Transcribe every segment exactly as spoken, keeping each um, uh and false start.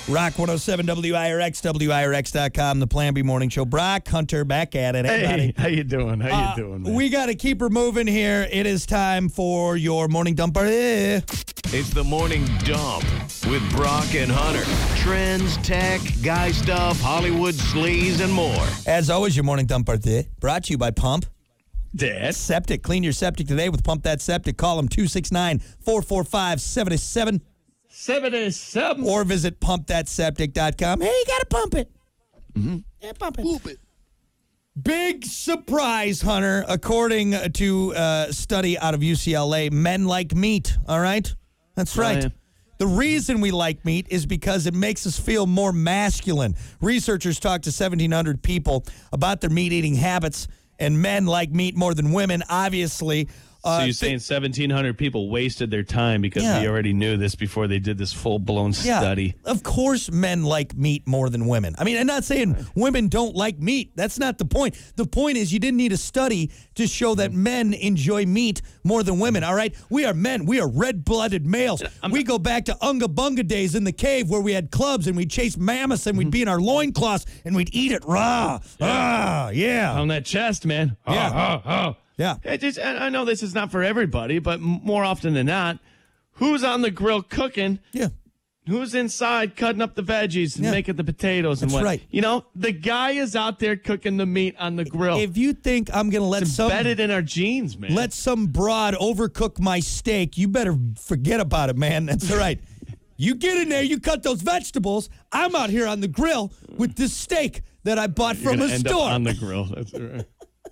Rock one oh seven W I R X, W I R X dot com, the Plan B Morning Show. Brock Hunter back at it. Hey, Hey, how you doing? How uh, you doing, man? We got to keep her moving here. It is time for your morning dumper. It's the Morning Dump with Brock and Hunter. Trends, tech, guy stuff, Hollywood sleaze, and more. As always, your morning dumper brought to you by Pump. Dad? Septic. Clean your septic today with Pump That Septic. Call them two six nine, four four five, seven seven seventy-seven. or visit pump that septic dot com. Hey, you got to pump it. Mm-hmm. Yeah, pump it. Whoop it. Big surprise, Hunter. According to a study out of U C L A, men like meat, all right? That's right. Oh, yeah. The reason we like meat is because it makes us feel more masculine. Researchers talked to seventeen hundred people about their meat-eating habits, and men like meat more than women, obviously. Uh, So you're saying seventeen hundred people wasted their time because Yeah. we already knew this before they did this full-blown Yeah, study. of course men like meat more than women. I mean, I'm not saying women don't like meat. That's not the point. The point is you didn't need a study to show that men enjoy meat more than women, all right? We are men. We are red-blooded males. We go back to Unga Bunga days in the cave where we had clubs and we'd chase mammoths and we'd be in our loincloths and we'd eat it raw. Ah, yeah. On that chest, man. Yeah. Oh, oh, oh. Yeah. I, just, I I know this is not for everybody, but m- more often than not, who's on the grill cooking? Yeah. Who's inside cutting up the veggies and Yeah. making the potatoes and That's what? right. You know, the guy is out there cooking the meat on the grill. If you think I'm going to let it's some embedded in our genes, man. let some broad overcook my steak, you better forget about it, man. That's all right. You get in there, you cut those vegetables. I'm out here on the grill with this steak that I bought You're from gonna a end store. up on the grill. That's right.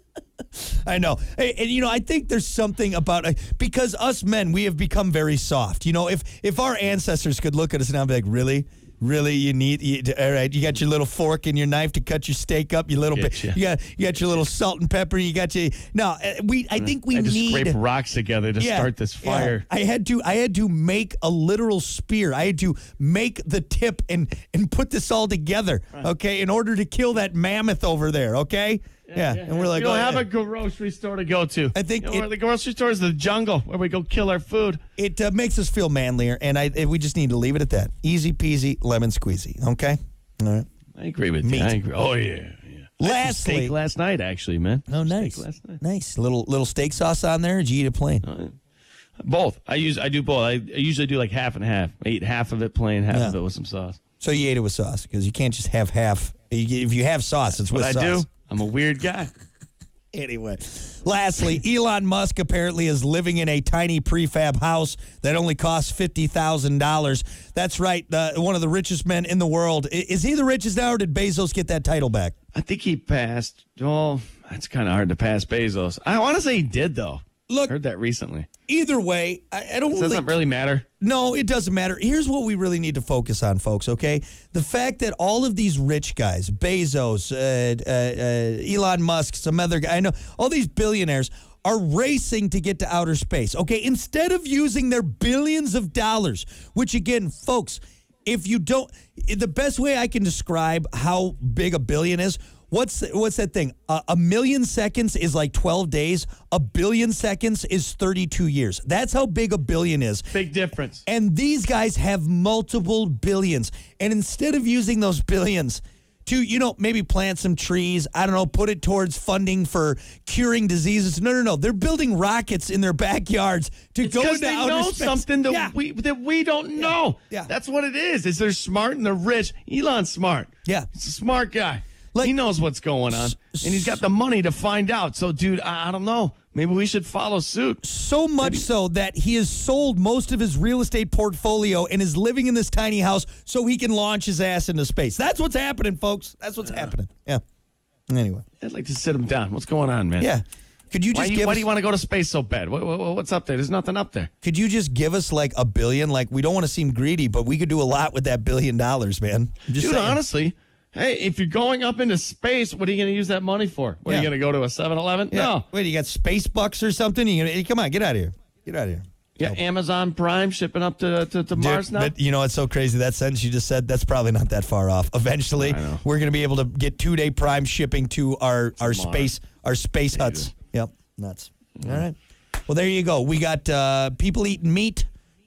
I know. Hey, and, you know, I think there's something about uh, because us men, we have become very soft. You know, if if our ancestors could look at us now and be like, really? Really, you need, you, all right, you got your little fork and your knife to cut your steak up, you little bit. Getcha. You got you got your little salt and pepper, you got your, no, uh, we, I think we I just need. scrape rocks together to Yeah, start this yeah. fire. I had to I had to make a literal spear. I had to make the tip and and put this all together, okay, in order to kill that mammoth over there, okay? Yeah, and we're like, we don't oh, have yeah. a grocery store to go to. I think You know, it- where the grocery store is the jungle where we go kill our food. It uh, makes us feel manlier, and I and we just need to leave it at that. Easy peasy, lemon squeezy, okay? All right. I agree with Meat. you. I agree. Oh yeah, yeah. I had some Lastly, steak last night, actually, man. oh, nice, Steak last night. nice little little steak sauce on there. Or did you eat it plain? Both. I use. I do both. I, I usually do like half and half. I eat half of it plain, half Yeah. of it with some sauce. So you ate it with sauce because you can't just have half. You- If you have sauce, it's with What I sauce. do? I'm a weird guy. Anyway, lastly, Elon Musk apparently is living in a tiny prefab house that only costs fifty thousand dollars. That's right, uh, one of the richest men in the world. I- Is he the richest now, or did Bezos get that title back? I think he passed. Oh, that's kind of hard to pass Bezos. I want to say he did though. Look, Heard that recently. either way, I, I don't It really... doesn't really matter. No, it doesn't matter. Here's what we really need to focus on, folks, okay? The fact that all of these rich guys, Bezos, uh, uh, uh, Elon Musk, some other guy, I know, all these billionaires are racing to get to outer space, okay? Instead of using their billions of dollars, which again, folks, if you don't, the best way I can describe how big a billion is, What's what's that thing? Uh, a million seconds is like twelve days. A billion seconds is thirty-two years. That's how big a billion is. Big difference. And these guys have multiple billions. And instead of using those billions to, you know, maybe plant some trees, I don't know, put it towards funding for curing diseases. No, no, no. They're building rockets in their backyards to go Because into they outer know space. something that Yeah. we that we don't know. Yeah. That's what it is. Is they're smart and they're rich. Elon's smart. Yeah. He's a smart guy. Like- he knows what's going on, and he's got the money to find out. So, dude, I, I don't know. Maybe we should follow suit. So much so that he has sold most of his real estate portfolio and is living in this tiny house so he can launch his ass into space. That's what's happening, folks. That's what's happening. Yeah. Anyway. I'd like to sit him down. What's going on, man? Yeah. Could you Why, just you, give why us, do you want to go to space so bad? What, what, what's up there? There's nothing up there. could you just give us like a billion? Like, we don't want to seem greedy, but we could do a lot with that billion dollars, man. I'm just Dude, saying. honestly, hey, if you're going up into space, what are you going to use that money for? What, Yeah. are you going to go to a seven eleven? Yeah. No. Wait, you got space bucks or something? You gonna, hey, come on, get out of here. Get out of here. Yeah, Amazon Prime shipping up to, to, to Mars Dude, now? But you know, it's so crazy. That sentence you just said, that's probably not that far off. Eventually, I know. we're going to be able to get two-day Prime shipping to our, our Mars. space our space huts. Yep, nuts. All right. Well, there you go. We got uh, people eating meat.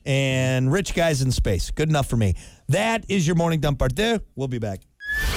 and rich guys in space. Good enough for me. That is your morning dump part there. We'll be back.